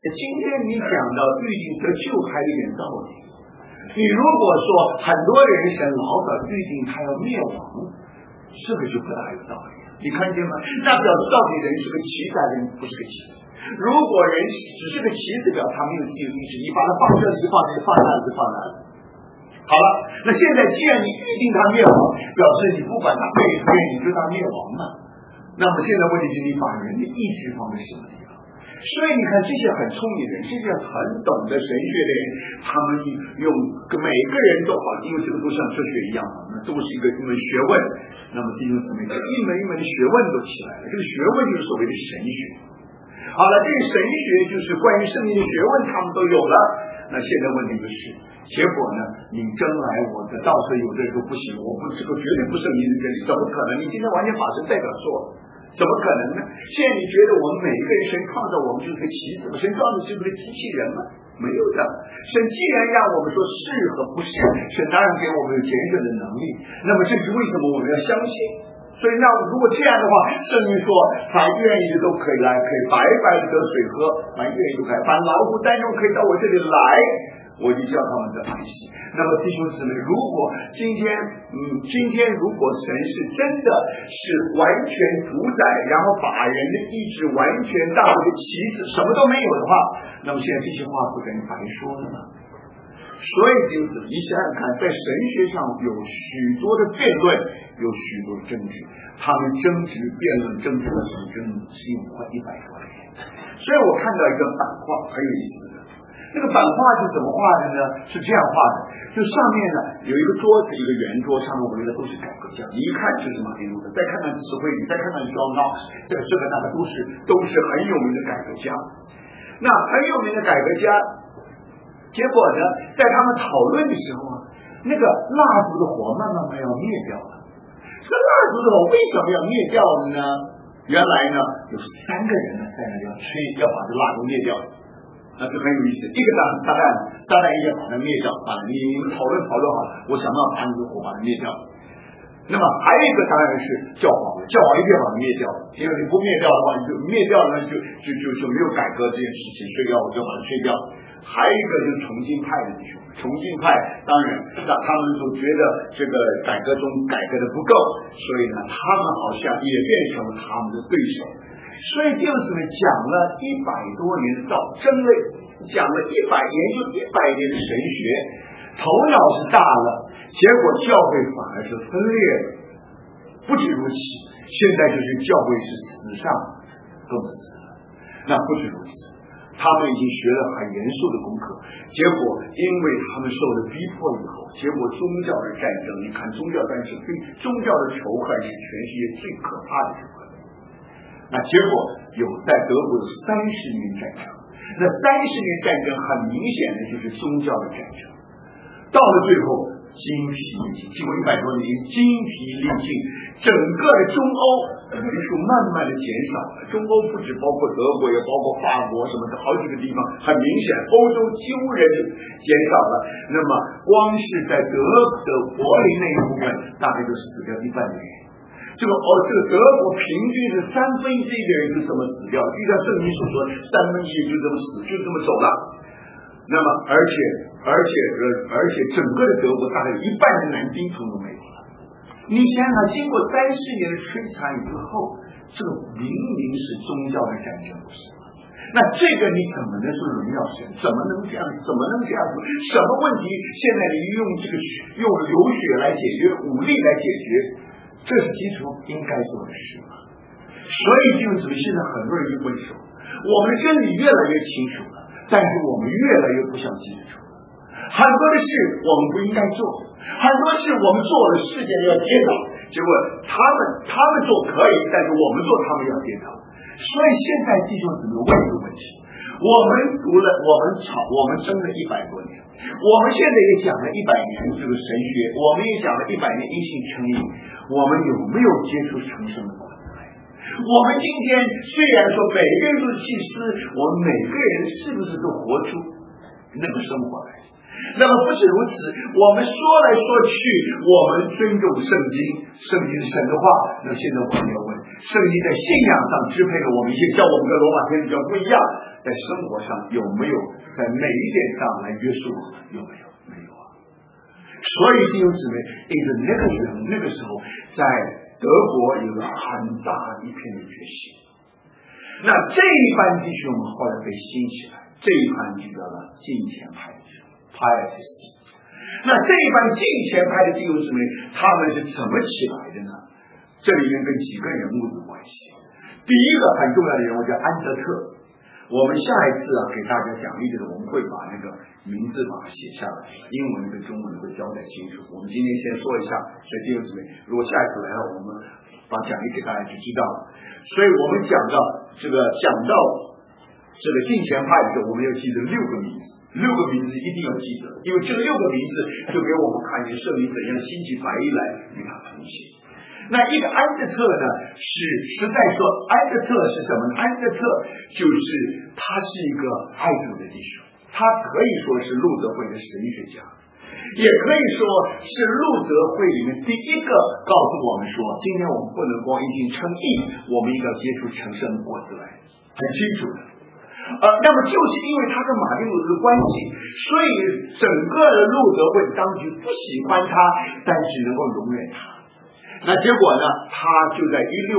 今天你讲到预定得救还有点道理。你如果说很多人神老早预定他要灭亡，这个就不大有道理。你看见吗？那表示到底人是个棋子，人不是个棋子。如果人只是个棋子，表他没有自由意志，你把它放这里就放这里，放那里就放那里。好了，那现在既然你预定他灭亡，表示你不管他背不愿意就他灭亡了。那么现在问题就是你把人的意志放在什么地方？所以你看这些很聪明的人，这些很懂得神学的人，他们用每个人都好，因为这个都像哲学一样，那都是一门学问。那么弟兄姊妹，这一门一门的学问都起来了，这个学问就是所谓的神学。好了，这个神学就是关于圣经的学问，他们都有了。那现在问题就是，结果呢，你争来我的，到时候有的人说不行，我不这个绝对不圣经的真理，怎么可能？你今天完全把神代表错，怎么可能呢？现在你觉得我们每一个人神创造我们就是个棋子，神创造就是个机器人吗？没有的。神既然让我们说是和不是，神当然给我们有拣选的能力。那么这是为什么我们要相信？所以那如果这样的话，圣经说凡愿意的都可以来，可以白白的得水喝，凡愿意都可以，凡劳苦担重可以到我这里来，我就叫他们得安息。那么弟兄姊妹，如果今天如果神是真的是完全主宰，然后把人的意志完全当一个棋子，什么都没有的话，那么现在这些话不等于白说了吗？所以弟兄姊妹，你想想看，在神学上有许多的辩论，有许多的争执，他们争执辩论争出了争是有快100多年。所以我看到一个版画很有意思的，这个版画是怎么画的呢？是这样画的，就上面呢有一个桌子，一个圆桌，上面围的都是改革家，一看就是马丁路德，再看看词汇，你再看看 John Knox， 这个那个都是很有名的改革家。那很有名的改革家，结果呢，在他们讨论的时候啊，那个蜡烛的火慢慢要灭掉了。这个蜡烛的火为什么要灭掉了呢？原来呢，有3个人呢在那要吹，要把这蜡烛灭掉。那就很有意思。一个当然撒旦也把它灭掉啊！你们讨论好了，我想办法把你的火把它灭掉。那么还有一个当然是教皇一定要把它灭掉，因为你不灭掉的话，你就灭掉了，就没有改革这件事情，所以我就把它吹掉。还有一个就是重新派的弟兄，重新派当然让他们都觉得这个改革中改革的不够，所以呢，他们好像也变成了他们的对手。所以弟兄姊妹讲了100多年到真类，讲了100年就100年的神学，头脑是大了，结果教会反而是分裂了。不止如此，现在就是教会是死上更死了。那不止如此，他们已经学了很严肃的功课，结果因为他们受了逼迫以后，结果宗教的战争，你看宗教战争对宗教的仇恨是全世界最可怕的仇恨。那结果在德国有30年战争，那30年战争很明显的就是宗教的战争，到了最后精疲力尽，经过100多年精疲力尽，整个的中欧人数慢慢的减少了。中欧不止包括德国，也包括法国什么的好几个地方，很明显欧洲几乎人减少了。那么光是在德柏林那一部分大概就死掉1半的人。这个德国平均是1/3的人就这么死掉，就像圣经所说1/3就这么死，就这么走了。那么而且整个的德国大概有1半的男丁统都没有了。你想想，经过30年的摧残以后，这个明明是宗教的战争，不是吗？那这个你怎么能是荣耀神？怎么能这样？什么问题？现在你用流血来解决，武力来解决，这是基督应该做的事吗？所以弟兄姊妹，现在很多人就会说，我们真理越来越清楚了，但是我们越来越不像基督。很多的事我们不应该做，很多事我们做了，世界要跌倒，结果他们做可以，但是我们做他们要跌倒。所以现在弟兄姊妹问一个问题，我们读了，我们争了100多年，我们现在也讲了100年这个神学，我们也讲了100年因信称义，我们有没有接触成圣的果子来？我们今天虽然说每个人都是祭司，我们每个人是不是都活出那个生活来？那么不止如此，我们说来说去，我们尊重圣经是神的话。那现在我们要问，圣经在信仰上支配了我们一些，叫我们跟罗马天主教不一样， 在生活上有没有在每一点上来约束我们？有没有？没有啊。所以弟兄姊妹，那个时候在德国有了很大一片的决心。那这一班弟兄们后来被兴起来，这一班就叫了敬虔派的 pietist。那这一班敬虔派的弟兄姊妹，他们是怎么起来的呢？这里面跟几个人物有关系。第一个很重要的人物叫安德特，我们下一次给大家讲义的时候，我们会把那个名字把它写下来，英文跟中文会交代清楚。我们今天先说一下，所以弟兄姊妹，如果下一次来了，我们把讲义给大家就知道了。所以我们讲到这个敬虔派的时候，我们要记得6个名字，6个名字一定要记得，因为这6个名字就给我们看见圣灵怎样兴起白衣来与他同行。那一个安德特呢，是实在说，安德特是什么呢？安德特就是他是一个爱主的弟兄，他可以说是路德会的神学家，也可以说是路德会里面第一个告诉我们说，今天我们不能光一心称义，我们应该接触成圣的果子来，很清楚的。那么就是因为他跟马丁路德的关系，所以整个的路德会当局不喜欢他，但只能够容忍他。那结果呢，他就在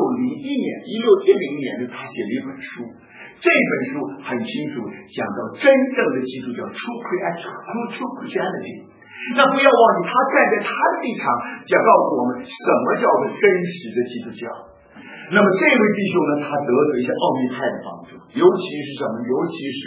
1610年他写了一本书，这本书很清楚讲到真正的基督教 true Christianity。那不要忘记，他站在他的立场讲告诉我们什么叫做真实的基督教。那么这位弟兄呢，他得了一些奥秘派的帮助，尤其是什么？尤其是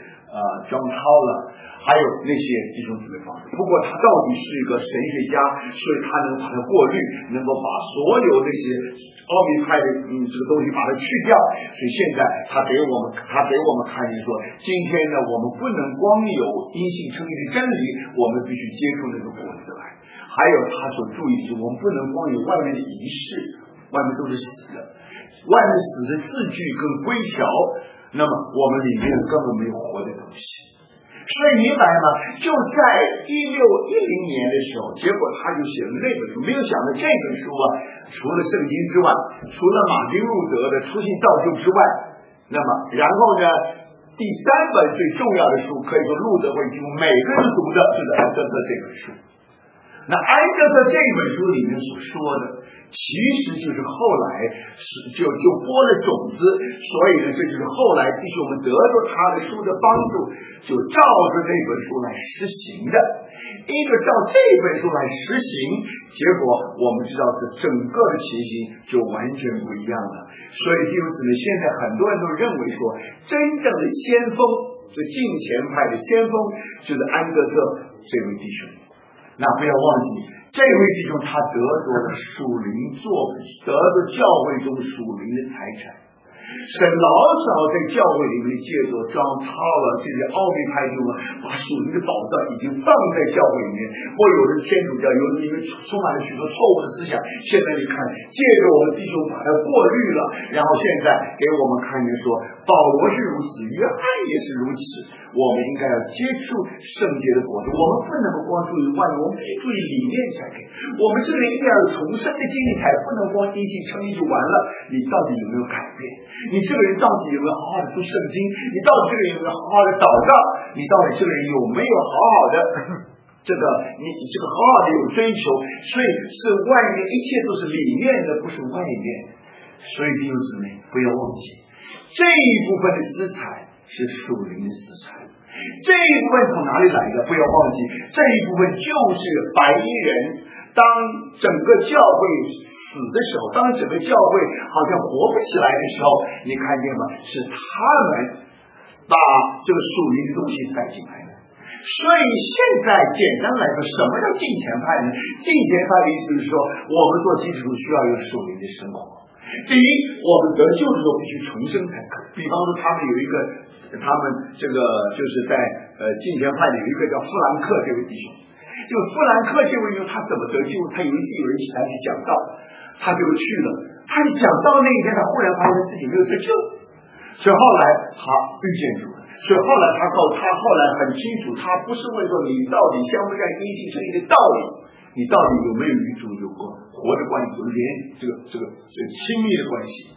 John Tauler，还有那些弟兄姊妹帮助。不过他到底是一个神学家，所以他能把它过滤，能够把所有那些奥秘派的这个东西把它去掉。所以现在他给我们看见说，今天呢，我们不能光有因信称义的真理，我们必须接触那个果子来。还有他所注意的是，我们不能光有外面的仪式，外面都是死的，外面死的字句跟规条，那么我们里面根本没有活的东西。所以明白吗？就在1610年的时候，结果他就写了那本书。没有想到这本书啊，除了圣经之外，除了马丁路德的初信造就之外，那么然后呢，第3本最重要的书，可以说路德会几乎每个人读的就是安德特这本书。那安德特这本书里面所说的，其实就是后来就播了种子，所以呢，这就是后来弟兄们得到他的书的帮助，就照着这本书来实行的。一个照这本书来实行，结果我们知道这整个的情形就完全不一样了。所以弟兄姊妹，现在很多人都认为说，真正的先锋，这敬虔派的先锋就是安德特这位弟兄。那不要忘记，这位弟兄他得着了属灵得着教会中属灵的财产。神老早在教会里面借着装套了这些奥秘派弟兄，把属灵的宝藏已经放在教会里面。或有的天主教，有的里面充满了许多错误的思想。现在你看，借着我们弟兄把它过滤了，然后现在给我们看见说，保罗是如此，约翰也是如此。我们应该要接触圣洁的果子，我们不能够光注意外面，我们必须注意里面才可以。我们这个人应该要重生的经历才，不能光因信称义就完了。你到底有没有改变？你这个人到底有没有好好的读圣经？你到底这个人有没有好好的祷告？你到底这个人有没有好好的你这个好好的有追求？所以是外面一切都是里面的，不是外面。所以弟兄姊妹不要忘记，这一部分的资产是属灵的资产。这一部分从哪里来的？不要忘记，这一部分就是白衣人。当整个教会死的时候，当整个教会好像活不起来的时候，你看见吗？是他们把这个属灵的东西带进来的。所以现在简单来说，什么叫敬虔派呢？敬虔派的意思是说，我们做基督徒需要有属灵的生活。第一，我们得救的时候必须重生才可以。比方说，他们这个就是在敬虔派里有一个叫富兰克这位弟兄。就富兰克这位弟兄他怎么得救？他有一次有人起来去讲道，他就去了。他一讲道那一天，他忽然发现自己没有得救，所以后来他遇见主了。所以后来他后来很清楚，他不是问说你到底相不相信因信称义的道理，你到底有没有与主有过活的关系，有连这个亲密的关系。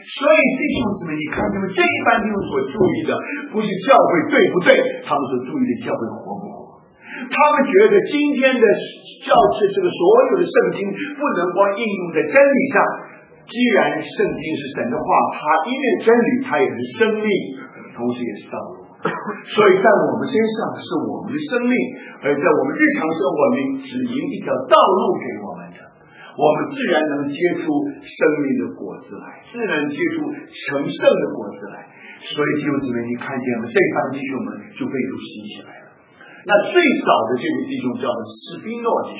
所以弟兄姊妹，你看他们这一般弟兄所注意的不是教会对不对，他们所注意的教会活不活。他们觉得今天的这个所有的圣经不能光应用在真理上，既然圣经是神的话，它因为真理，它也是生命，同时也是道路。所以在我们身上是我们的生命，而在我们日常生活里指引一条道路给我们的，我们自然能结出生命的果子来，自然结出成圣的果子来。所以弟兄姊妹，你看见吗？这番弟兄们就被主吸起来了。那最早的这位弟兄叫做史宾诺弟兄，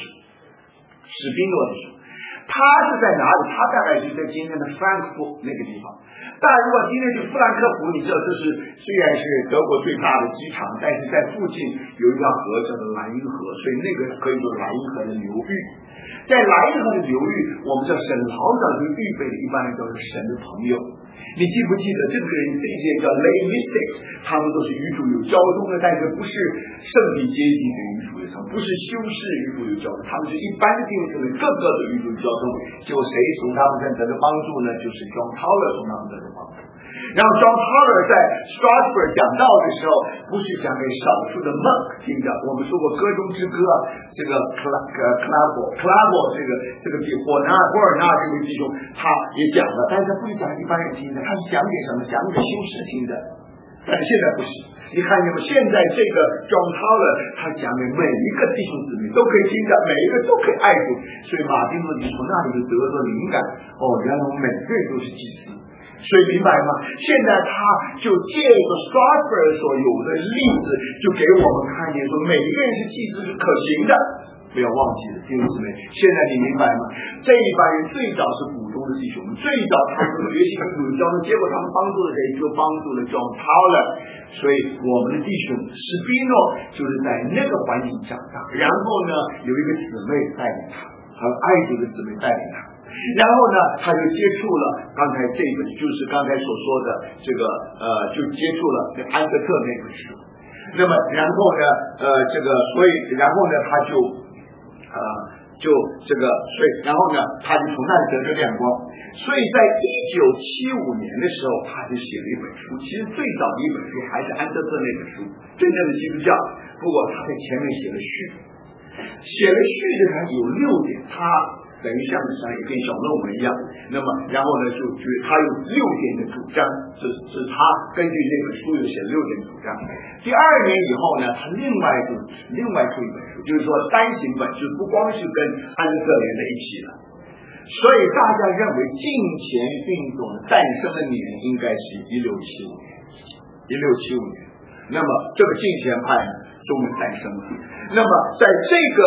他是在哪里？他大概就在今天的弗兰克福那个地方。但如果今天去弗兰克福，你知道这是虽然是德国最大的机场，但是在附近有一条河叫做莱茵河，所以那个可以说莱茵河的流域。在莱茵河的流域，我们知道神老早就预备的一般人都是神的朋友。你记不记得这个人这些叫 lay mystics， 他们都是与主有交通的，但是不是圣地阶级的与主有交通，不是修士与主有交通，他们是一般的弟兄姊妹，各个的与主有交通。结果谁从他们这得到帮助呢？就是 John Tauler 从他们得到帮助。然后 John Tauler 在 Strasbourg 讲道的时候，不是讲给少数的 monk 听的。我们说过歌中之歌，这个 Clavo 这个比霍尔纳这位弟兄他也讲了，但是他不是讲一般人听的，他是讲给什么？讲给修士听的。但现在不是，你看见吗？现在这个 John Tauler 他讲给每一个弟兄姊妹都可以听的，每一个都可以爱主。所以马丁路就从那里就得到灵感，原来我们每个人都是祭司。所以明白吗？现在他就借着 Strasbourg 所有的例子，就给我们看见说，每一个人是祭司是可行的。不要忘记了，弟兄姊妹，现在你明白吗？这一班人最早是古中的弟兄，最早他们学习跟主教的，结果他们帮助了谁？就帮助了 John Tauler。所以我们的弟兄史宾诺就是在那个环境长大，然后呢，有一个姊妹带领他，还有爱主的姊妹带领他。然后呢，他就接触了刚才这本，就是刚才所说的这个就接触了安德特那本书。那么然后呢，所以然后呢，他所以然后呢，他就从那里得到亮光。所以在1975年的时候，他就写了一本书。其实最早的一本书还是安德特那本书，真正的基督教。不过他在前面写了序，的他有6点，他等于像也跟小论文一样。那么然后呢，就他有6点的主张，是他根据这本书有写6点主张。第2年以后呢，他另外出一本书，就是说单行本，就是不光是跟安德特连在一起了。所以大家认为敬虔运动诞生的年应该是1675年。那么这个敬虔派呢，终于诞生了。那么在这个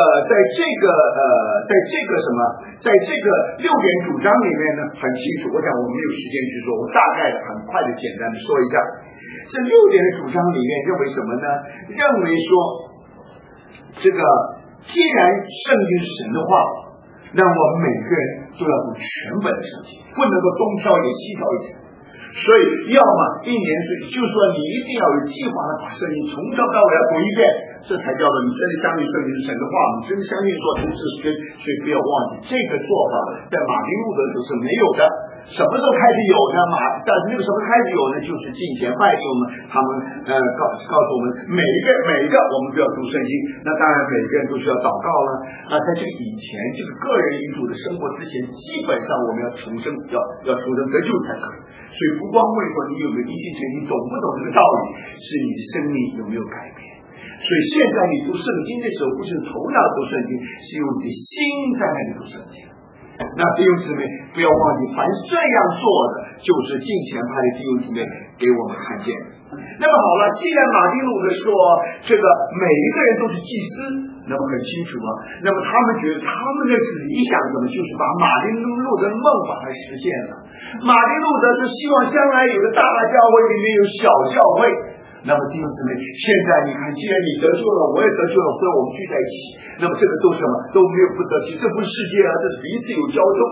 6点主张里面呢，很清楚。我想我没有时间去说，我大概很快的简单的说一下。这6点的主张里面认为什么呢？认为说，这个既然圣经是神的话，那我们每个人都要读全本的圣经，不能够东挑一点西挑一点。所以要么一年就是说你一定要有计划的把圣经从头到尾要读一遍，这才叫做你真的相信圣经是神的话，你真的相信说这是神。所以不要忘记这个做法在马丁路德是没有的。什么时候开始有呢？但是那个什么开始有呢？就是敬虔派弟兄们他们告诉我们每一个我们都要读圣经。那当然每个人都需要祷告了。在这个以前，这个个人与主的生活之前，基本上我们要重生，要重生得救才可以。所以不光问说你有没有一心诚意，懂不懂这个道理，是你的生命有没有改变。所以现在你读圣经的时候，不是头脑读圣经，是用你的心在那里读圣经。那弟兄姊妹不要忘记，凡这样做的，就是敬虔派的弟兄姊妹给我们看见。那么好了，既然马丁路德说这个每一个人都是祭司，那么很清楚啊。那么他们觉得他们的理想怎么，就是把马丁路德的梦把它实现了。马丁路德是希望将来有个大教会里面有小教会。那么弟兄姊妹，现在你看，既然你得救了，我也得救了，所以我们聚在一起。那么这个都什么都没有不得救，这不是世界啊，这是彼此有交通。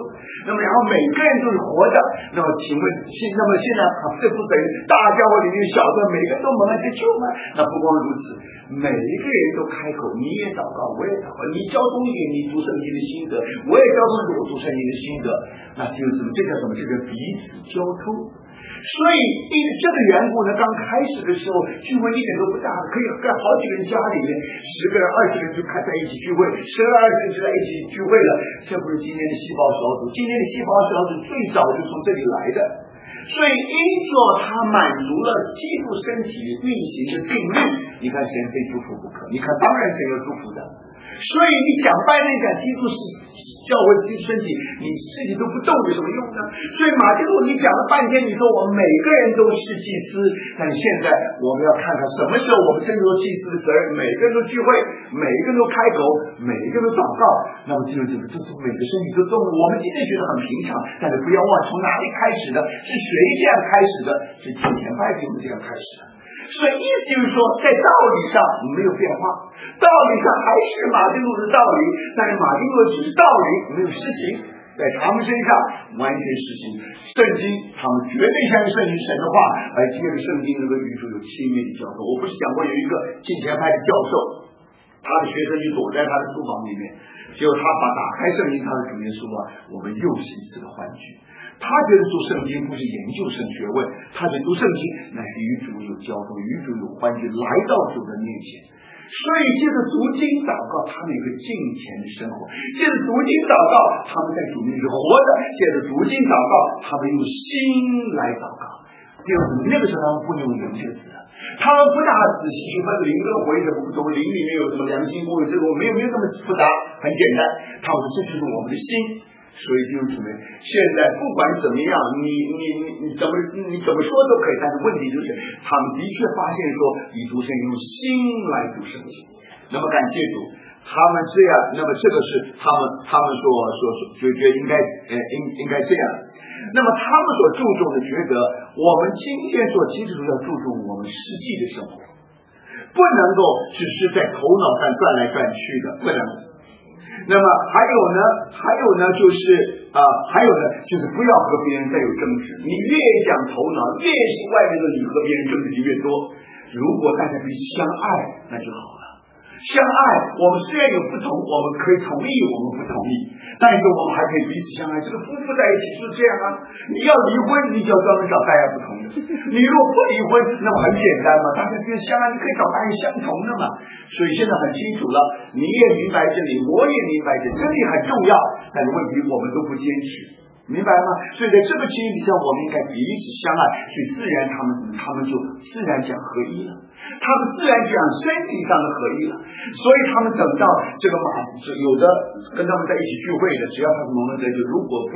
那么然后每个人都是活着，那么请问那么现在这不等于大教会里面小的每个人都蒙恩得救吗？那不光如此，每一个人都开口，你也祷告，我也祷告，你交通一点你读圣经的心得，我也交通我读圣经的心得，那就是这叫什么？这个彼此交通。所以因为这个缘故呢，刚开始的时候聚会一点都不大，可以在好几个人家里面，10个人、20个人就开在一起聚会，12、20个人就在一起聚会了。这不是今天的细胞小组，今天的细胞小组最早就从这里来的。所以因着它满足了基督身体运行的定律，你看神非祝福不可，你看当然神要祝福的。所以你讲半天讲基督是教会基督身体，你自己都不动有什么用呢？所以马丁路你讲了半天，你说我们每个人都是祭司，但现在我们要看看什么时候我们真正祭司的责任，每个人都聚会，每一个人都开口，每一个人都祷告，那么这从每个身体都动了。我们今天觉得很平常，但是不要忘从哪里开始的，是谁这样开始的？是金钱派给我们这样开始的。所以意思就是说，在道理上没有变化，道理上还是马丁路的道理，但是马丁路只是道理，没有实行，在他们身上完全实行圣经，他们绝对相信圣经神的话，而接着圣经那个宇宙有亲密的交通。我不是讲过有一个金钱派的教授，他的学生就躲在他的书房里面，结果他打开圣经，他的主耶稣我们又是一次的欢聚。他觉得读圣经不是研究神学问，他觉得读圣经乃是与主有交通，与主有欢聚，来到主的面前。所以借着读经祷告，他们有个敬虔的生活；借着读经祷告，他们在主面前活着；借着读经祷告，他们用心来祷告。就是那个时候他们不用灵这个字，他们不大仔细去分灵跟魂什么不同，灵里面有什么良心不这个没有那么复杂，很简单。他们说这就是我们的心。所以就是现在不管怎么样，你怎么说都可以，但是问题就是他们的确发现说以读圣经用心来读圣经。那么感谢主，他们这样，那么这个是他们所觉得应该这样。那么他们所注重的，觉得我们今天做基督徒要注重我们实际的生活，不能够只是在头脑上转来转去的，不能。那么还有呢，就是不要和别人再有争执。你越讲头脑，越是外面的你和别人争执就越多。如果大家彼此相爱，那就好了。相爱，我们虽然有不同，我们可以同意，我们不同意，但是我们还可以彼此相爱。这个夫妇在一起是这样啊。你要离婚，你就要专门找大家不同的。你如果不离婚，那么很简单嘛，大家彼此相爱，你可以找大家相同的嘛。所以现在很清楚了，你也明白这里，我也明白这里很重要，但是问题我们都不坚持。明白吗？所以在这个情形底下，我们应该彼此相爱，所以自然他们就自然讲合一了，他们自然讲身体上的合一了。所以他们等到这个有的跟他们在一起聚会的，只要他是蒙恩得救，如果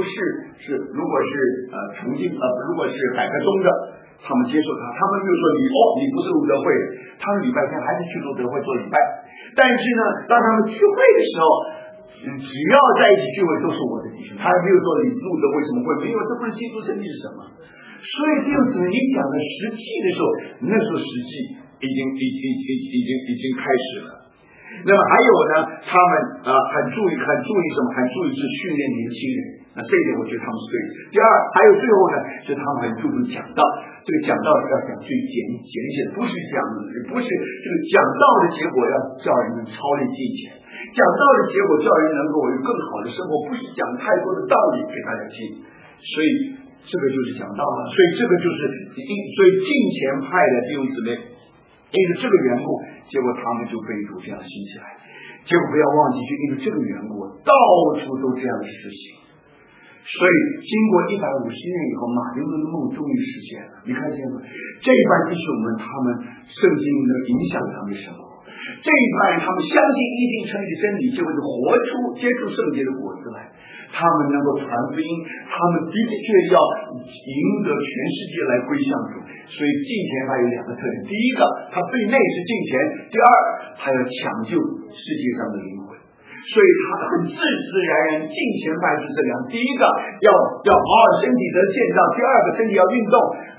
重庆如果是海科中的，他们接受他，他们就说你不是路德会，他们礼拜天还是去路德会做礼拜，但是呢，当他们聚会的时候，只要在一起聚会都是我的弟兄，他还没有说你路德为什么会没有，这不是基督身体是什么？所以弟兄姊妹，你讲的实际的时候，那时候实际已经开始了。那么还有呢，他们很注意什么？很注意是训练年轻人。那这一点我觉得他们是对的。第二，还有最后呢，是他们很注重讲道。这个讲道要讲最简写，不是这个讲道的结果要叫人们操练金钱，讲道的结果叫人能够有更好的生活，不是讲太多的道理给大家听。所以这个就是讲道了。所以这个就是所以敬虔派的弟兄姊妹，因为这个缘故，结果他们就被主这样兴起来。结果不要忘记，就因为这个缘故，到处都这样实行。所以经过150年以后，马丁路的梦终于实现了。你看见吗？这一班弟兄们，他们圣经能影响他们的生活；这一班人，他们相信一性称义的真理，就会接触圣洁的果子来。他们能够传福音，他们的确要赢得全世界来归向主。所以敬虔派有2个特点：第一个，他对内是敬虔；第二，他要抢救世界上的灵魂。所以他很自然敬虔派是这样：第一个要好好身体得建造，第二个身体要运动。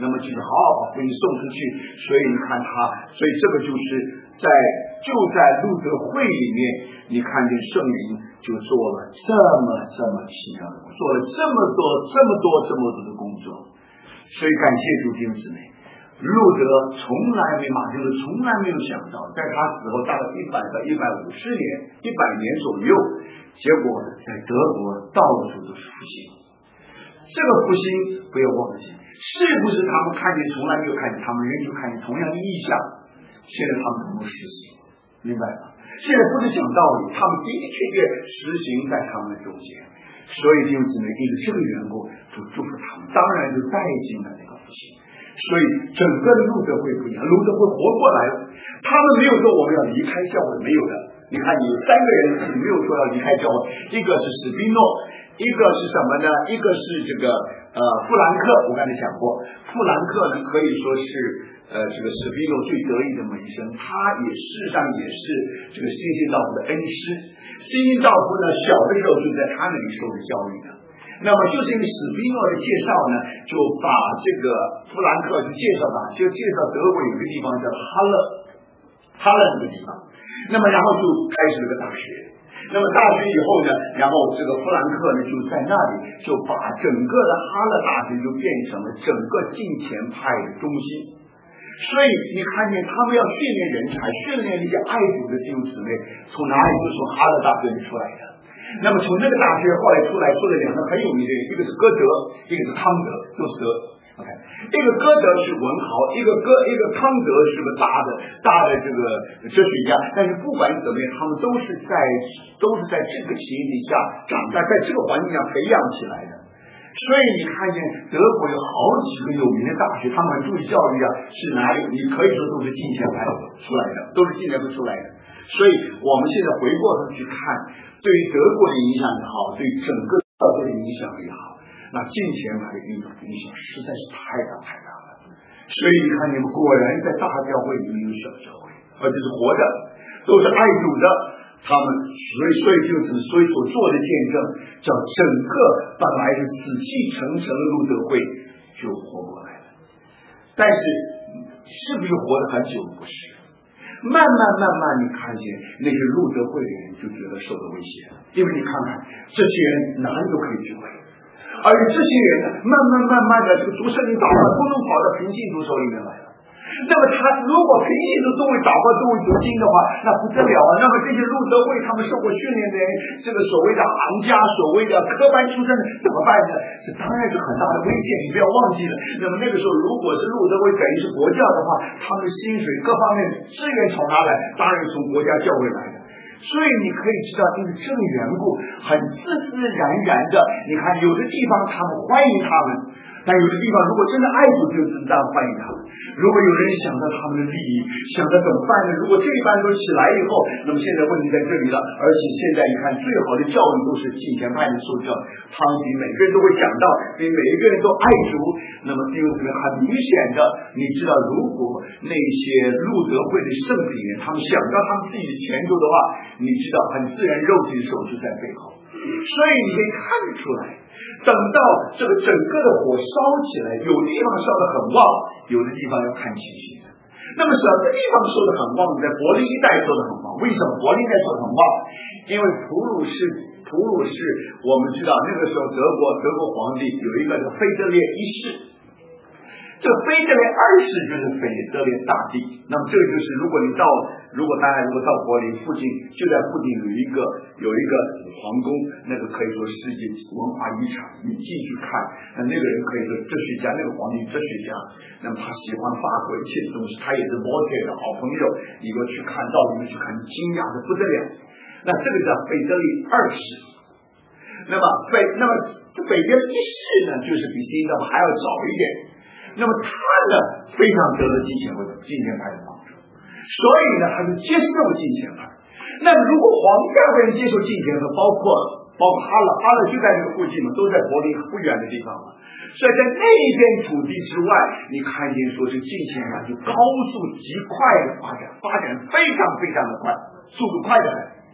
那么就是好好把福音送出去。所以你看所以这个就是在路德会里面，你看见圣灵就做了这么奇妙的，做了这么多的工作。所以感谢主弟兄姊妹，路德马丁路从来没有想到，在他死后大概100到150年，100年左右，结果在德国到处都是复兴。这个复兴不要忘记，是不是他们看见从来没有看见，他们仍旧看见同样的意象，现在他们能够实行，明白吗？现在不是讲道理，他们的确实行在他们的中间。所以弟兄姊妹，因为这个缘故，主祝福他们，当然就带进了那个复兴。所以整个的路德会不一样，路德会活过来了，他们没有说我们要离开教会，没有的。你看有3个人是没有说要离开教会，一个是史宾诺，一个是什么呢？一个是这个富兰克，我刚才讲过，富兰克呢可以说是这个史宾诺最得意的门生，他事实上也是这个新兴道夫的恩师。新兴道夫呢小的时候就在他那里受的教育的。那么就是因为史宾诺的介绍呢，就把这个富兰克就介绍德国有个地方叫哈勒这个地方。那么然后就开始了个大学。那么大学以后呢，然后这个富兰克呢就在那里就把整个的哈勒大学就变成了整个敬虔派的中心。所以你看见他们要训练人才，训练那些爱主的弟兄姊妹，从哪里就从哈勒大学里出来的。那么从那个大学后来出来说的2个很有名的人，一个是歌德，一个是康德，都是德。OK， 一个歌德是文豪，一个康德是个大的这个哲学家。但是不管怎么样，他们都是在这个情形下长大，在这个环境下培养起来的。所以你看见德国有好几个有名的大学，他们很注意教育啊，是哪里？你可以说都是近现代出来的，都是近年出来的。所以我们现在回过头去看，对于德国的影响也好，对整个教会的影响也好，那近前派的影响实在是太大了。所以你看，你们果然在大教会里面有小教会，而且是活着，都是爱主的。他们所以所做的见证，叫整个本来是死气沉沉的路德会就活过来了。但是是不是活得很久？不是，慢慢你看见那些路德会的人就觉得受到威胁了，因为你看看这些人哪里都可以聚会，而这些人呢，慢慢的这个读圣经祷告都能跑到平信徒手里面来了。那么他如果平信徒都会祷告都会读经的话，那不得了啊！那么这些路德会他们受过训练的人，这个所谓的行家，所谓的科班出身的，怎么办呢？这当然是很大的危险，你不要忘记了。那么那个时候如果是路德会等于是国教的话，他们的薪水各方面资源从哪来？当然从国家教会来的。所以你可以知道，因为这个缘故，很自然的，你看有的地方他们欢迎他们，但有的地方如果真的爱主，就是这样欢迎他们。如果有人想到他们的利益，想到怎么办呢？如果这一班都起来以后，那么现在问题在这里了。而且现在你看，最好的教育都是敬虔派的受教，他们比每个人都会讲到，比每一个人都爱主。那么弟兄姊妹，很明显的，你知道，如果那些路德会的圣品人，他们想到他们自己的前途的话，你知道，很自然肉体的手就在背后。所以你可以看得出来，等到这个整个的火烧起来，有的地方烧得很旺，有的地方要看情形的。那么什么地方烧得很旺？在柏林一带烧得很旺。为什么柏林一带烧得很旺？因为普鲁士，我们知道那个时候德国皇帝有一个叫腓特烈一世。这个腓特烈二世就是腓特烈大帝。那么这个就是如果大家到柏林附近，就在附近有一个皇宫，那个可以说世界文化遗产，你进去看，那个人可以说哲学家，那个皇帝哲学家，那么他喜欢法国一切的东西，他也是摩铁的好朋友，你要去看到里面去看，惊讶的不得了。那这个叫腓特烈二世。那么腓特烈一世呢，就是比新教还要早一点。那么他呢，非常得了敬虔派的帮助，所以呢，他就接受敬虔派。那么如果皇家的人接受敬虔派，包括哈勒就在那个附近嘛，都在柏林不远的地方嘛。所以在那一片土地之外，你看见说是敬虔派就高速极快的发展非常的快，速度快的很。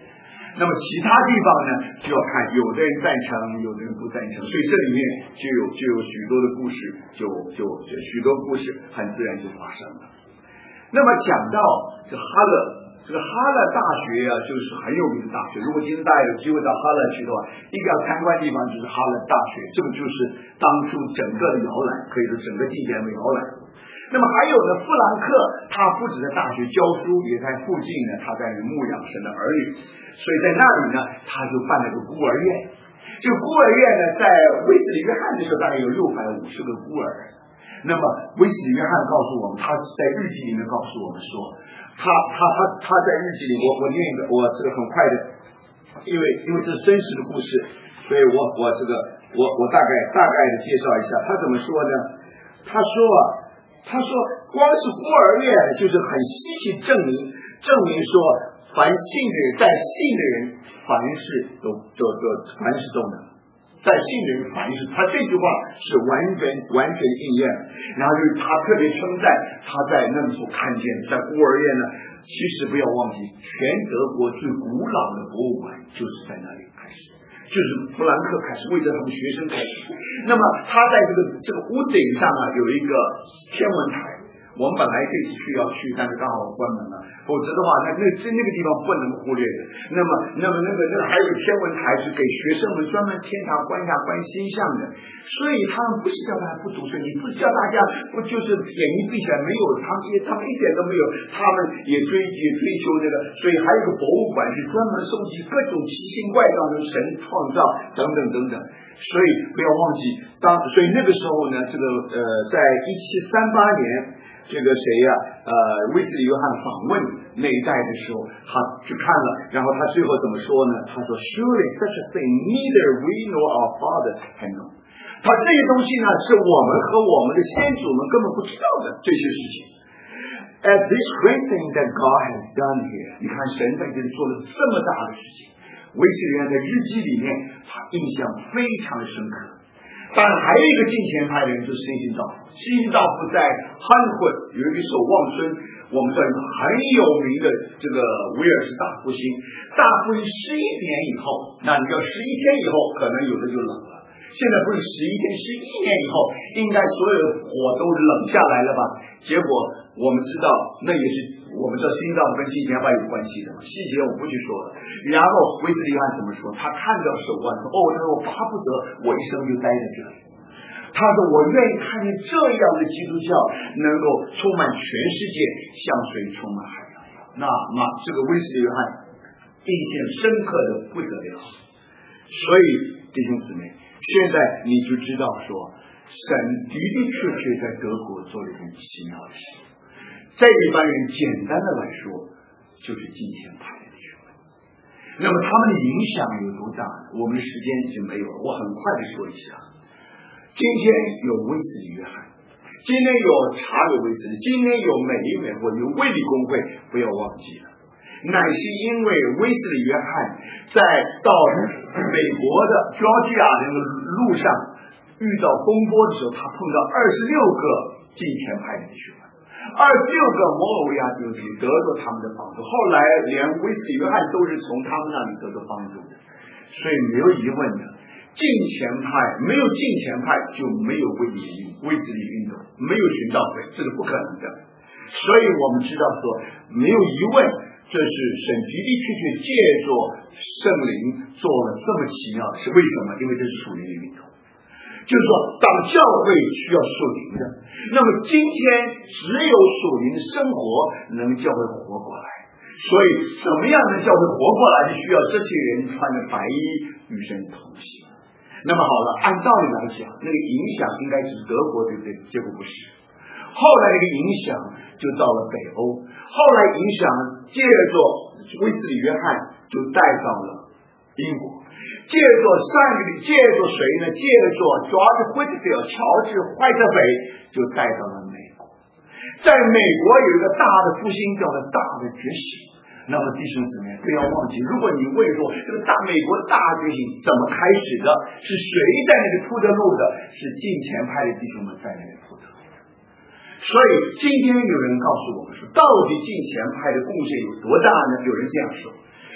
那么其他地方呢，就要看有的人赞成，有的人不赞成，所以这里面就有许多的故事，就许多故事很自然就发生了。那么讲到这哈勒大学啊，就是很有名的大学。如果今天大家有机会到哈勒去的话，一个要参观的地方就是哈勒大学，这个就是当初整个的摇篮，可以说整个近前的摇篮。那么还有呢，富兰克他不止在大学教书，也在附近呢，他在牧养神的儿女，所以在那里呢，他就办了个孤儿院。这个孤儿院呢，在威斯理约翰的时候大概有650个孤儿。那么威斯理约翰告诉我们，他是在日记里面告诉我们说，他在日记里，我念一个，我这个很快的，因为这是真实的故事，所以我大概的介绍一下，他怎么说呢？他说光是孤儿院就是很稀奇证明说，凡信的人，在信的人凡事都能，在信的人凡事，他这句话是完全应验。然后就是他特别称赞他在那里所看见，在孤儿院呢，其实不要忘记，全德国最古老的博物馆就是在那里开始，就是弗兰克开始为着他们学生开始。那么他在这个屋顶上啊有一个天文台，我们本来这次要去，但是刚好关门了，否则的话那个地方不能忽略的。那么还有天文台是给学生们专门天堂观星象的，所以他们不是叫大家不读书，你不是叫大家不就是眼睛闭起来，没有，他们一点都没有，他们也追求这个，所以还有一个博物馆是专门收集各种奇形怪状的神创造等等。所以不要忘记，所以那个时候呢，这个在1738年，这个谁呀？威斯理约翰访问那一带的时候，他去看了，然后他最后怎么说呢？他说 ：“Surely such a thing neither we nor our father can know。”他这些东西呢，是我们和我们的先祖们根本不知道的这些事情。At this great thing that God has done here， 你看神在这里做了这么大的事情。威斯理约翰在日记里面，他印象非常的深刻。当然还有一个近前派的人就是新兴道夫。新兴道夫在汉会有一首望孙，我们知道一个很有名的这个威尔士大复兴。大复兴11年以后，那你要11天以后，可能有的就冷了。现在不是11天，11年以后，应该所有的火都冷下来了吧？结果我们知道，那也是我们知道新道跟新前派有关系的，细节我不去说了。然后威斯理约翰怎么说？他看到手腕说：“他说我巴不得我一生就待在这里。”他说：“我愿意看见这样的基督教能够充满全世界，像水充满海洋。”那这个威斯理约翰印象深刻的不得了。所以弟兄姊妹，现在你就知道说，神的的确确在德国做了一件奇妙的事。这一般人简单的来说，就是近前派的学问。那么他们的影响有多大呢？我们的时间已经没有了，我很快的说一下。今天有威斯理约翰，今天有查尔威斯，今天有美国有卫理公会，不要忘记了。乃是因为威斯理约翰在到美国的乔治亚那个路上遇到风波的时候，他碰到26个近前派的弟兄，26个摩尔维亚弟兄得到他们的帮助。后来连威斯理约翰都是从他们那里得到帮助的，所以没有疑问的，近前派没有近前派就没有威斯理运动，没有寻道会，这是不可能的。所以我们知道说，没有疑问，这是神的的确确借着圣灵做了这么奇妙的事。为什么？因为这是属灵的运动，就是说当教会需要属灵的，那么今天只有属灵的生活能教会活过来。所以怎么样能教会活过来，就需要这些人穿着白衣与神同行。那么好了，按道理来讲，那个影响应该是德国，对不对？结果不是。后来这个影响就到了北欧，后来影响借着威斯理约翰就带到了英国，借着谁呢？借着George Whitefield乔治怀特菲就带到了美国。在美国有一个大的复兴，叫做大的觉醒。那么弟兄姊妹不要忘记，如果你问说这个美国大觉醒怎么开始的，是谁在那里铺的路的？是近前派的弟兄们在那里铺的路。所以今天有人告诉我们说，到底近前派的贡献有多大呢？有人这样说，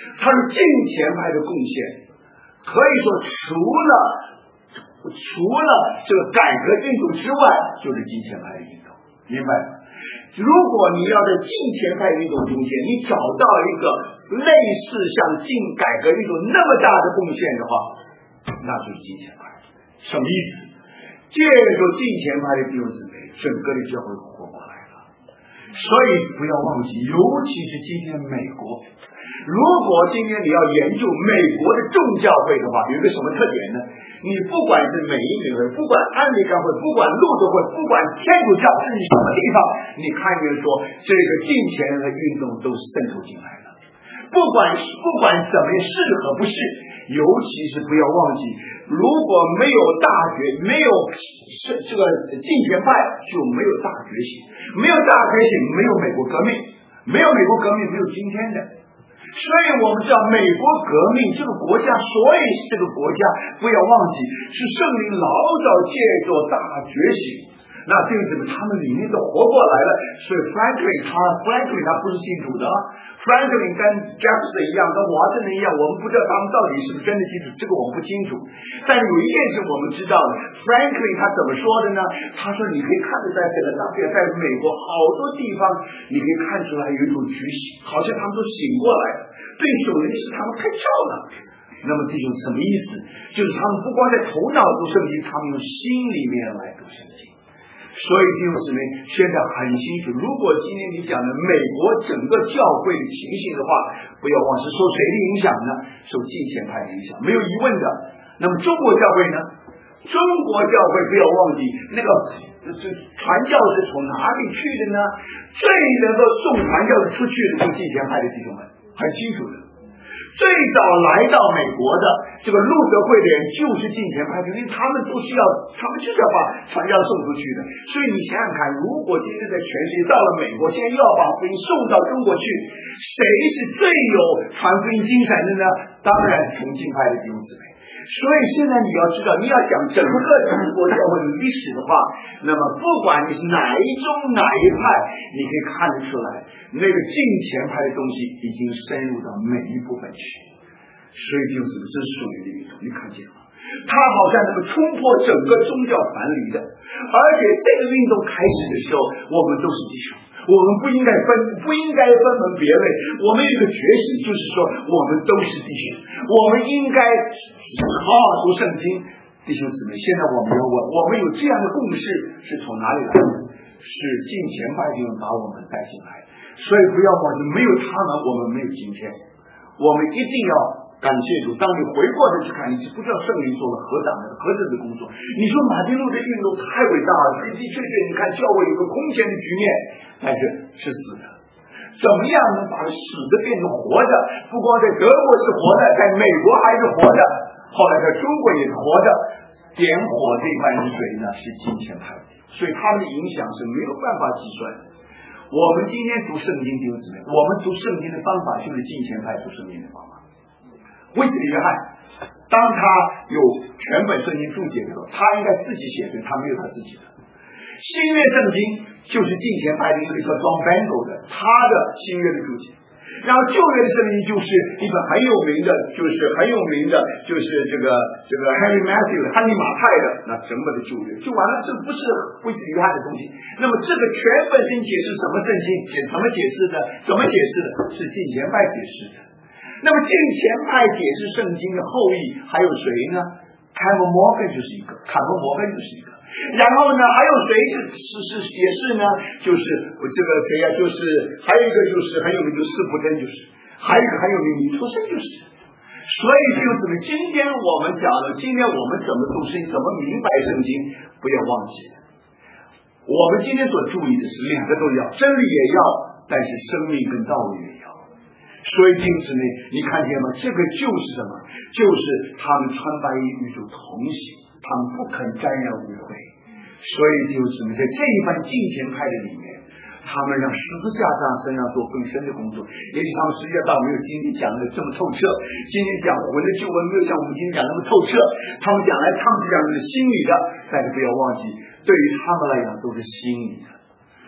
他是金钱派的贡献，可以说除了这个改革运动之外，就是金钱派的运动，明白吗？如果你要在金钱派运动中间，你找到一个类似像改革运动那么大的贡献的话，那就是金钱派。什么意思？借助金钱派的弟兄姊妹，整个的教会活过来了。所以不要忘记，尤其是今天美国，如果今天你要研究美国的众教会的话，有一个什么特点呢？你不管是美英美会，不管安利干会，不管路德会，不管天主教，甚至什么地方，你看见说这个金钱的运动都渗透进来了。不管怎么适和不适，尤其是不要忘记，如果没有大觉，没有这个金钱派，就没有大觉醒，没有大觉醒，没有美国革命，没有美国革命，没有今天的。所以我们知道美国革命这个国家，所以这个国家不要忘记是圣灵老早借着大觉醒，那这个他们里面都活过来了。所以 Franklin 他不是信主的， Franklin 跟 Jefferson 一样，跟华盛顿一样，我们不知道他们到底是不是真的信主，这个我们不清楚。但有一件事我们知道的， Franklin 他怎么说的呢？他说你可以看得在这个在美国好多地方，你可以看出来有一种觉醒，好像他们都醒过来了，对属灵是他们开窍了。那么这就是什么意思？就是他们不光在头脑读圣经，他们用心里面来读圣经。所以弟兄姊妹，现在很清楚，如果今天你讲的美国整个教会的情形的话，不要忘记受谁的影响呢？受金钱派的影响，没有疑问的。那么中国教会呢？中国教会不要忘记，那个传教是从哪里去的呢？最能够送传教的出去的就是金钱派的弟兄们，很清楚的。最早来到美国的这个路德会的人就是金钱派，因为他们就是要把传教送出去的。所以你想想看，如果今天在全世界到了美国，现在又要把福音送到中国去，谁是最有传福音精神的呢？当然从金派的弟兄姊妹。所以现在你要知道，你要讲整个中国教会的历史的话，那么不管你是哪一宗哪一派，你可以看得出来，那个金钱派的东西已经深入到每一部分去。所以就是这是属灵的运动，你看见吗？它好像能够冲破整个宗教藩篱的，而且这个运动开始的时候，我们都是弟兄。我们不应该分门别类，我们有一个觉醒，就是说我们都是弟兄，我们应该好好读圣经。弟兄姊妹，现在我们要问，我们有这样的共识是从哪里来的？是金钱派的人把我们带进来，所以不要忘记，没有他们，我们没有今天。我们一定要感谢主。当你回过头去看，你就不知道圣灵做了何等的工作。你说马丁路的运动太伟大了，的确，你看教会有个空前的局面，但是是死的。怎么样能把死的变成活的？不光在德国是活的，在美国还是活的，后来在中国也是活的。点火这一班是谁呢？是金钱派，所以他们的影响是没有办法计算的。我们今天读圣经弟兄姊妹，我们读圣经的方法就是金钱派读圣经的方法。威斯理约翰当他有全本圣经注解的时候，他应该自己写的，他没有他自己的。新约圣经就是金钱派的一个叫 John Bangor 的他的新约的注解，然后旧约的圣经就是一本很有名的，就是这个 Henry Matthew 汉尼马派的那整本的旧约就完了，这不是威斯理约翰的东西。那么这个全本圣经解释什么圣经？怎么解释的？怎么解释的？是金钱派解释的。那么金钱派解释圣经的后裔还有谁呢？凯文摩根就是一个，然后呢，还有谁是解释呢？就是这个谁呀？就是还有一个就是很有名的斯普真，就是还有一个很有名的尼托生，就是。所以弟兄姊妹，今天我们讲了，今天我们怎么读圣经，怎么明白圣经，不要忘记，我们今天所注意的是两个都要，真理也要，但是生命跟道理也要。所以弟兄姊妹，你看见吗？这个就是什么？就是他们穿白衣与主同行，他们不肯沾染污秽。所以弟兄姊妹，在这一番金钱派的里面，他们让十字架上身上做更深的工作。也许他们实际上没有今天讲的这么透彻，今天讲魂的救恩没有像我们今天讲那么透彻。他们讲的是心理的，但是不要忘记，对于他们来讲都是心理的。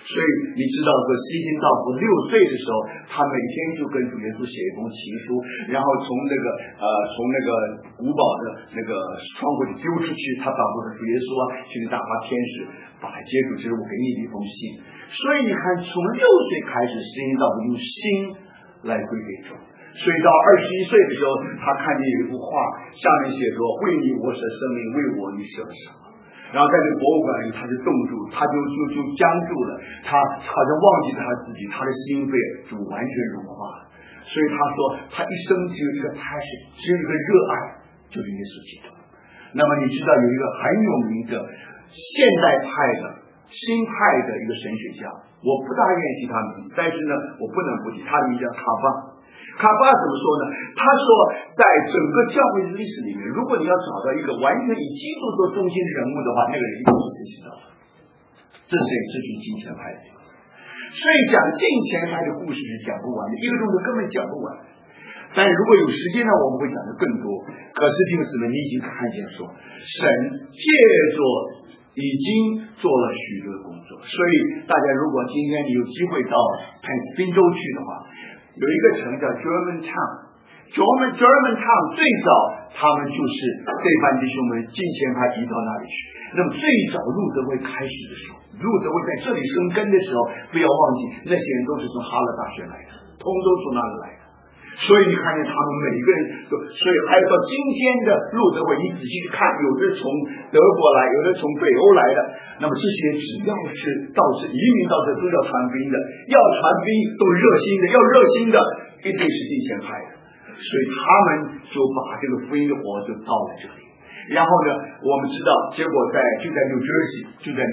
所以你知道说西京道夫6岁的时候，他每天就跟主耶稣写一封情书，然后从那个古堡的那个窗户里丢出去，他祷告说主耶稣啊，请你打发天使把他接住，这是我给你的一封信。所以你看，从6岁开始，西京道夫用心来归给主。所以到21岁的时候，他看见有一幅画，下面写着为你我舍生命，为我你舍什么。然后在这个博物馆里，他就冻住，他就僵住了，他好像忘记了他自己，他的心被主完全融化了。所以他说，他一生只有一个 passion， 只有一个热爱，就是耶稣基督。那么你知道有一个很有名的现代派的新派的一个神学家，我不大愿意提他名字，但是呢，我不能不提他的名字叫卡巴。卡巴怎么说呢？他说，在整个教会的历史里面，如果你要找到一个完全以基督做中心的人物的话，那个人一定是西西道夫。这是这群金钱派的样子。所以讲金钱派的故事是讲不完的，1个钟头根本讲不完。但是如果有时间呢，我们会讲的更多。可是弟兄姊妹，你已经看见说，神借着已经做了许多的工作。所以大家如果今天你有机会到宾州去的话，有一个城叫 German Town 最早他们就是这班弟兄们金钱派移到那里去。那么最早路德会开始的时候，路德会在这里生根的时候，不要忘记那些人都是从哈勒大学来的，通都从那里来的。所以你看见他们每一个人都，所以还有到今天的路德会，你仔细去看，有的从德国来，有的从北欧来的。那么这些只要是移民到这都要传福音的，要传福音都热心的，要热心的，一定是金钱派的。所以他们就把这个福音的火就到了这里。然后呢，我们知道，结果就在 New Jersey 这个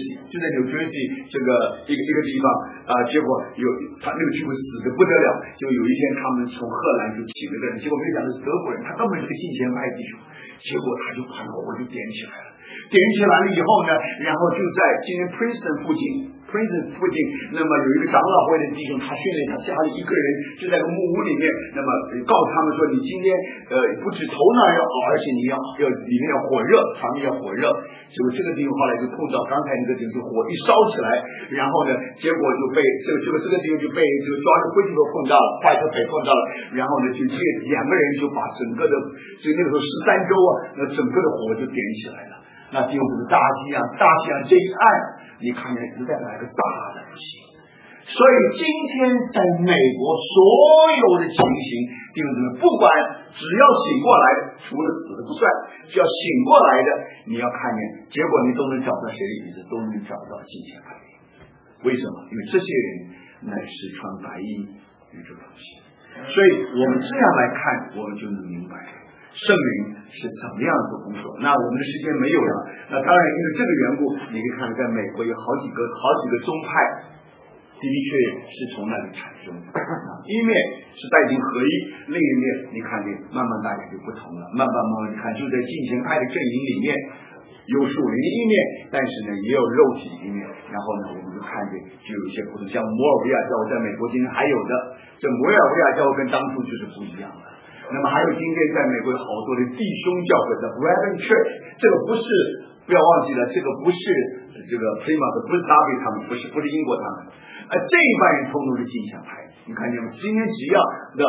一个地方结果他那个聚会死得不得了，就有一天他们从荷兰就请了个人，结果没想到是德国人，他根本是个金钱派弟兄，结果他就把火就点起来了。点起来了以后呢，然后就在今天 Princeton 附近，那么有一个长老会的弟兄，他训练他家里一个人就在个木屋里面，那么告诉他们说，你今天不止头脑要好，而且你要里面要火热，场面要火热。结果这个地方后来就碰到刚才那个就是火一烧起来，然后呢，结果就被这个地方就被这个抓着灰机都碰到了，坏特北碰到了，然后呢就这2个人就把整个的就那个时候13州那整个的火就点起来了。那弟兄姊妹，大西洋这一岸，你看见实在来个大的不行。所以今天在美国所有的情形，弟兄姊妹，不管只要醒过来，除了死的不算，只要醒过来的，你要看见，结果你都能找到谁的影子，都能找到金钱派的影子。为什么？因为这些人乃是穿白衣与主同行。所以我们这样来看，我们就能明白圣灵是怎么样做工作。那我们的时间没有了，那当然因为这个缘故，你可以看在美国有好几个宗派的确是从那里产生的。一面是带进合一，另一面你看见慢慢大家就不同了，慢慢你看就在金钱派的阵营里面有属灵的一面，但是呢也有肉体的一面。然后呢我们就看见就有一些不同，像摩尔维亚教会在美国今天还有的，这摩尔维亚教会跟当初就是不一样的。那么还有今天在美国有好多的弟兄教会的 Brethren Church， 这个不是，不要忘记了，这个不是这个 Plymouth， 不是大卫他们，不是英国他们，这一班人通通是金钱派。你看见吗？今天只要 the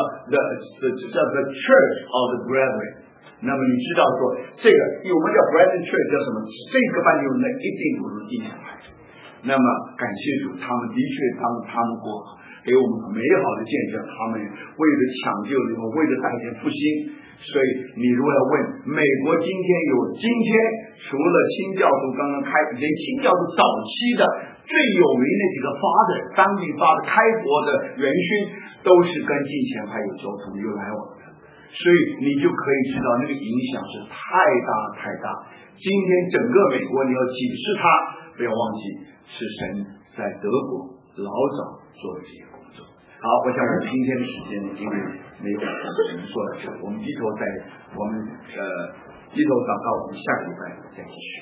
Church of the Brethren， 那么你知道说这个我们叫 Brethren Church 叫什么？这个班有那一定都是金钱派。那么感谢主，他们的确他们过好，给我们美好的见证，他们为了抢救，为了带领复兴。所以你如果要问美国今天除了新教徒刚刚连新教徒早期的最有名的几个当地发的开国的元勋，都是跟金钱派有交通有来往的。所以你就可以知道那个影响是太大。今天整个美国你要解释它，不要忘记是神在德国老早做的这些工作。好，我想我们今天的时间因为没有我们说到这，我们低头祷告，我们下个礼拜再继续。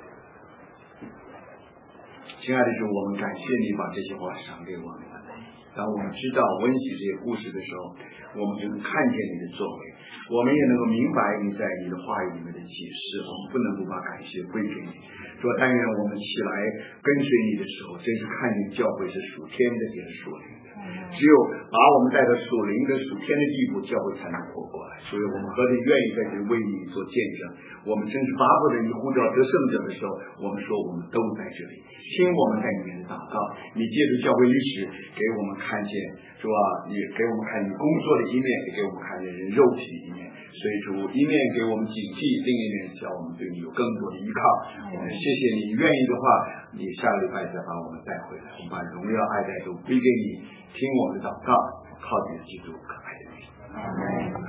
亲爱的主，我们感谢你把这些话赏给我们。 当我们知道温习这些故事的时候，我们就能看见你的作为，我们也能够明白你在你的话语里面的启示。我们不能不把感谢归给你，说但愿我们起来跟随你的时候，真是看见教会是属天的也是属灵的，只有把我们带到属灵的属天的地步，教会才能活过来。所以我们何等愿意在这里为你做见证，我们真是巴不得你呼召得胜者的时候，我们说我们都在这里，听我们在里面的祷告。你借助教会历史给我们看见，是吧？也给我们看你工作的一面，也给我们看见人肉体的一面。所以主一面给我们警惕，另一面叫我们对你有更多的依靠。我们谢谢你，愿意的话，你下个礼拜再把我们带回来，我们把荣耀爱戴都归给你，听我们的祷告，靠主基督可爱的名。